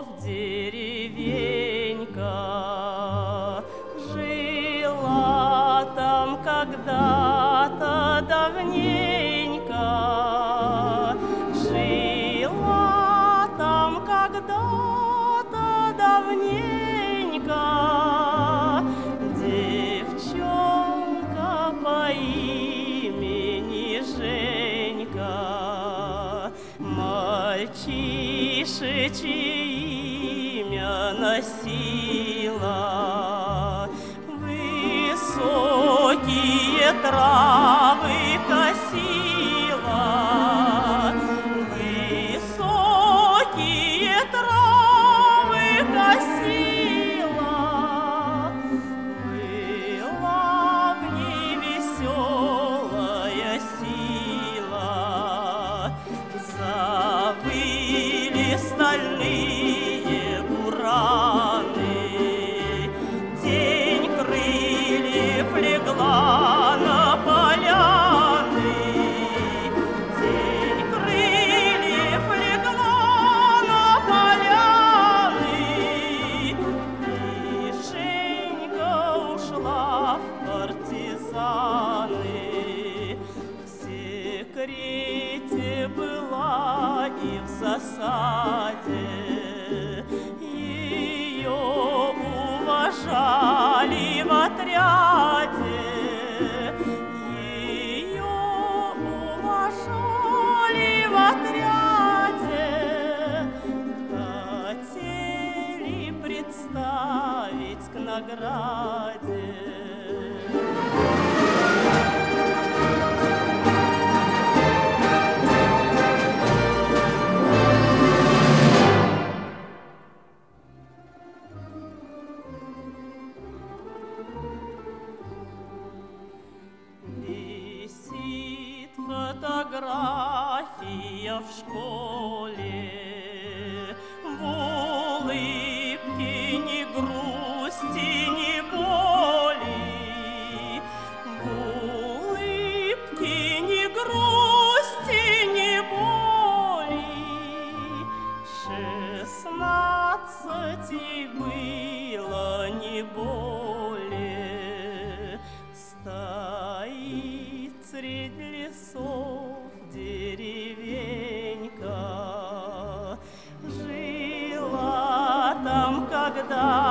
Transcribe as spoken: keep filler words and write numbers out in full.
деревенька, жила там когда-то давненько, жила там когда-то давненько девчонка по имени Женька, мальчишечье имя носила, высокие травы косила, высокие травы косила. Была в ней веселая сила, завыли стальные бураны, тень крыльев легла на поляны, тень крыльев легла на поляны, и Женька ушла в партизаны. В секрете была и в засаде, ее уважали в отряде, ее уважали в отряде, хотели представить к награде. Висит фотография в школе, в улыбке ни грусти, ни боли, в улыбке ни грусти, ни боли. Шестнадцать ей было, не более. Стоит средь лесов деревенька, жила там когда